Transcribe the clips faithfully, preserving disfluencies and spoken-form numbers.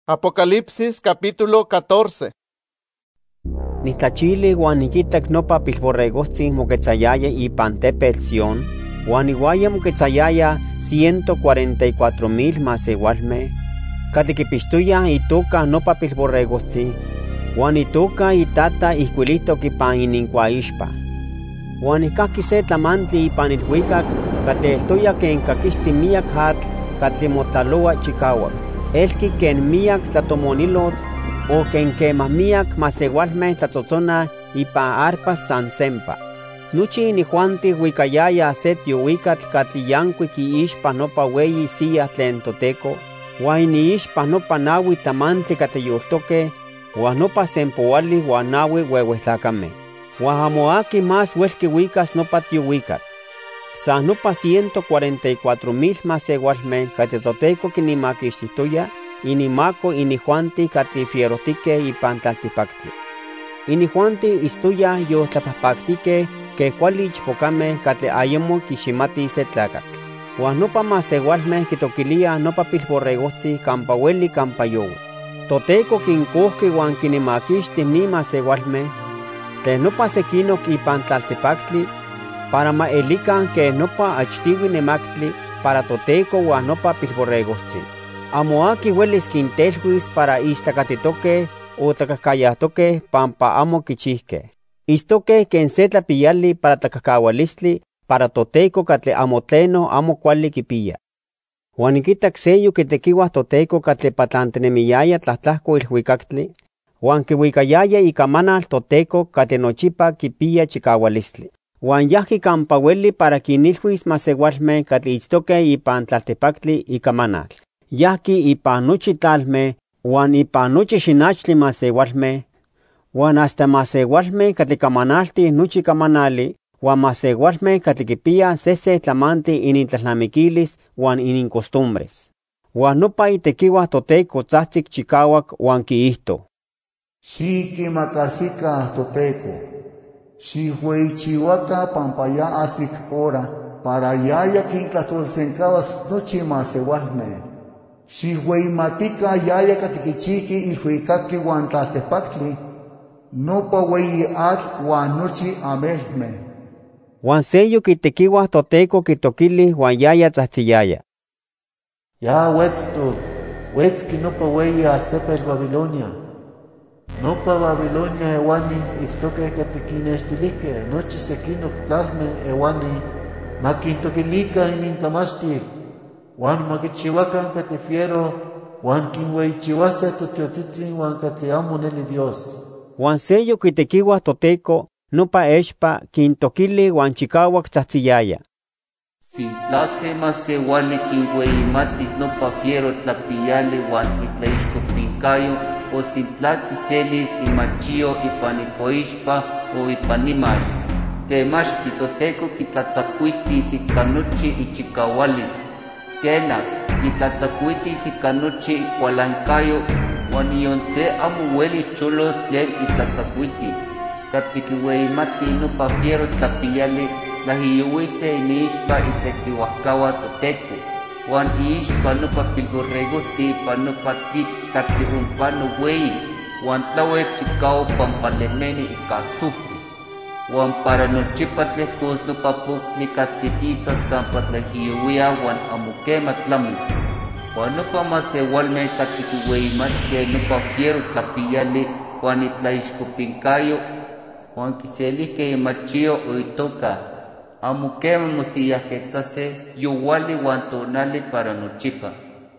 Apocalipsis capítulo catorce. Nitlachili huan nikitak nopa pilborregojtzin moquetzayaya ipan tepetl Sión, huan iguaya moquetzayaya ciento cuarenta y cuatro mil masewalmeh, catli quipixtoya itoka nopa pilborregojtzin, huan itoka itata ihcuilitok ipan inincuaixpa. Huan ihcahki se tlamantli ipan ilhuicac, catli eltoya ken caquisti miak atl, catli motlaloa chicauac, elki ken miak tlatomonilotl, o ken quemah miak masewalmeh tlatzotzonah ipan arpas san sempa. Nochi inijuanti huicayaya se tiohuicatl catli yancuic iixpa nopa ueyi silla tlen Toteco, huan iniixpa nopa naui tlamantli catli yoltoqueh, huan nopa sempouali huan naui ueuehtlacameh. Huan amo aqui más huelqui huicas nopa tiohuicatl. San nopa ciento cuarenta y cuatro mil masewalmeh catli Toteco quinimaquixtihtoya, inimaco inijuanti catli fierohtiqueh ipan tlaltipactli. Inijuanti istoya yotlapahpactiqueh que cuali ichpocameh catli ayemo quiximati se tlacatl. Huan nopa masewalmeh quitoquiliah nopa pilborregojtzi campa ueli campa youi. Toteco quincohqui huan quinimaquixti ni masewalmeh tlen nopa sequinoc ipan tlaltipactli, para ma elican que nopa achtiui nemactli para Toteco huan nopa pilborregojtzi. Amo aqui huelis quintelhuis para istacatitoqueh o tlacahcayahtoqueh pampa amo quichihqueh. Istoqueh ken se tlapiyali para tlacahcaualistli para Toteco catli amo tleno amo cuali quipia. Huan niquitac seyo quitequiuah Toteco catli patlantinemiyaya tlahtlahco ilhuicactli, huan quihuicayaya icamanal Toteco catli nochipa quipia chicaualistli. Huan yahqui campa ueli para quinilhuis masewalmeh catli itztoqueh ipan tlaltipactli icamanal. Yahqui ipan nochi tlalmeh, huan ipan nochi xinachtli masewalmeh, huan hasta masewalmeh catli camanaltih nochi camanali, huan masewalmeh catli quipia sese tlamanti inintlalnamiquilis huan inincostumbres. Huan nopa itequiuah Toteco tzahtzic chicauac huan quiihto: Xiquimacasica Toteco, xihueichihuaca pampa ya asic hora, para yaya quintlahtolsencabas nochi masewalmeh. Xihueimatica yaya catiquichiqui ilhuicaqui huan tlaltepactli, nopa ueyi atl huan nochi amelmeh. Huan seyo quitequiuah Toteco quitoquili huan yaya tzahtziyaya: Ya huetztoc, huetzqui nopa ueyi altepetl Babilonia. Nopa Babilonia ewani istoqueh catli quinextilihqueh nochi sequinoc tlalmeh ewani, ma quintoquilican inintlamachtil, huan ma quichihuacan catli fiero, huan quinhueichihuaseh totiotitzin huan catli amo neli Dios. Huan seyo quitequiuah Toteco nopa expa quintoquili huan chicauac tzahtziyaya: Sintlase masewali quinhueimatis nopa fiero tlapiyali huan itlaixcopincayo, o sintla quiselis imachio ipan icoixpa o ipan imax. Temachtli Toteco quitlatzacuistis ica nochi ichicaualis. Quena, quitlatzacuistis ica nochi icualancayo, huan ionse amo uelis cholos tlen itlatzacuistis. Catli quiueimati nopa fiero tlapiyali, tlahiyouise iniixpa itequiuahcaua Toteco, huan iixpa nopa pilborregojtzi ipan nopa tlitl catli ompa noueyi, huan tlauel chicao pampa lemeni ica azufre. Huan para nochipa tlehcos nopa poctli catli quisas campa tlahiyouia huan amo quema tlamis. Huan nopa masewalmeh catli quiueimatkeh nopa fiero tlapiyali huan itlaixcopincayo, huan quiselihqueh imachio o itoca, amo quema mosiyahquetzaseh youali huan tonali para nochipa.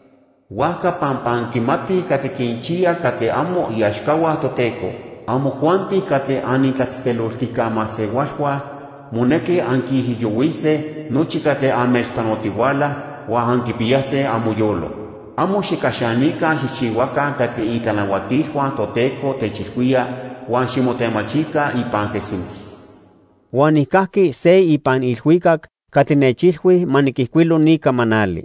Huaca pampa anquimatih catli quinchia catli amo iaxcauah Toteco, amo juantih catli anintlatzteloltica masewalhuah, moneki anquihiyouise nochi catli amechpanotihuala huan anquipiase amoyolo. Amo xicaxanica xichihuaca catli itlanauatilhuan Toteco techilhuia huan ximotemachica ipan Jesús. Huan ihcahki se ipan ilhuicac catli nechilhui maniquihcuilo ni camanali: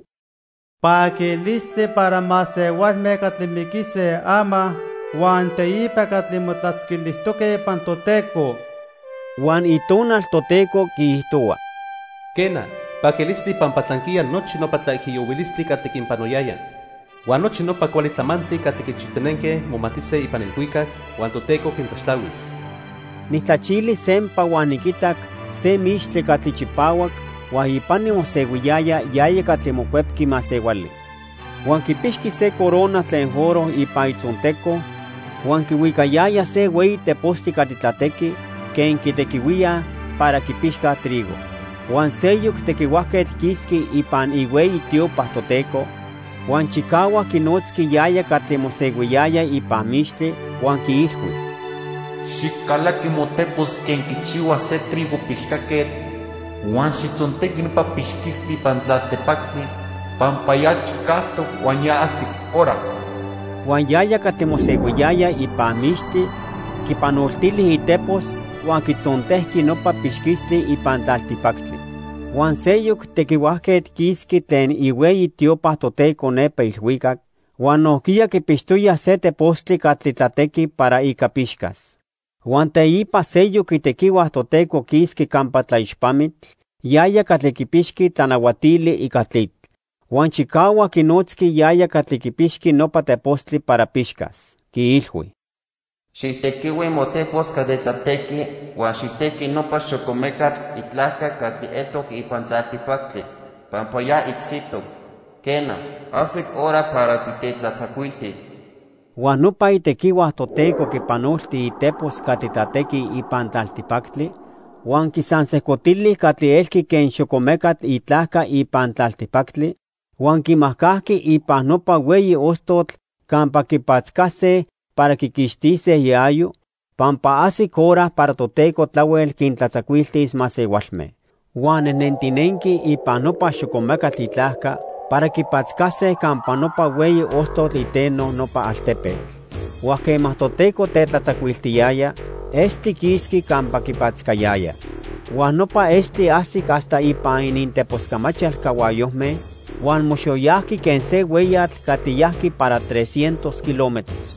Paquilistli para masewalmeh catli miquise ama, huan teipa catli motlatzquilihtoqueh ipan Toteco. Huan itonal Toteco quiihtoa: Quena, paquilistli pampa tlanquiya nochi nopa tlaijiyouilistli catli quimpanoyayan. Huan nochi nopa kuali tlamantli katli kichitenenke momatitse ipan ilhuicac, huan toTeko kintlaxtlauis. Nitlachili sempa huan nikitak se mixtli katli chipawak, huan ipani moseuiyaya yaya katli mokuepki masewali. Huan kipixki se corona tlen oro ipan itzonteco, huan kiuikayaya se ueyi tepostli katli tlateki, ken kitekiuia para kipixka trigo. Huan seyok tekiuahketl kiski ipan iueyi tiopah toTeko, huan chikawa kinotski yaya katli moseuiyaya ipan mixtli, huan kiilhui: Xikalaki motepos ken kichiua se trigo pixkaket, huan xitzonteki nopa pixkistli ipan tlaltepaktli, pampa ya chikahtok huan ya asik hora. Huan yaya katli moseuiyaya ipan mixtli, kipanoltili itepos, huan kitzontehki nopa pixkistli ipan tlaltipaktli. Huan seyok tekiuahketl kiski tlen iueyi tiopah toTeko nepa ilhuicac, huan nohkia kipixtoya se tepostli katli tlateki para ika pixkas. Huan teipa seyok itekiuah toTeko kiski kampa tlaixpamitl, yaya katli kipixki tlanauatili ika tlitl. Huan chikawa kinotski yaya katli kipixki nopa tepostli para pixkas, kiilhui: Xitekiui motepos katli tlateki, huan xiteki nopa xokomekatl itlahka katli eltok ipan tlaltipaktli, pampa ya iksitok. Kena, asik hora para titetlatzakuiltis. Huan nopa itekiuah toTeko kipanolti itepos katli tlateki ipan tlaltipaktli, huan kisansehkotili katli elki ken xokomekatl itlahka ipan tlaltipaktli, huan kimahkahki ipan nopa ueyi ostotl kampa kipatzkase para kikixtise iayo, pampa asik hora para toTeko tlauel kintlatzakuiltis masewalme. Huan nennentinenki ipan nopa xokomekatl itlahka para kipatzkase kampa nopa ueyi ostotl iteno nopa altepetl. Huan kemah toTeko tetlatzakuiltiyaya, esti kiski kampa kipatzkayaya. Huan nopa esti asik hasta ipan ininteposkamachal kawayojme, huan moxoyahki ken se ueyatl katiyahki para trescientos kilómetros.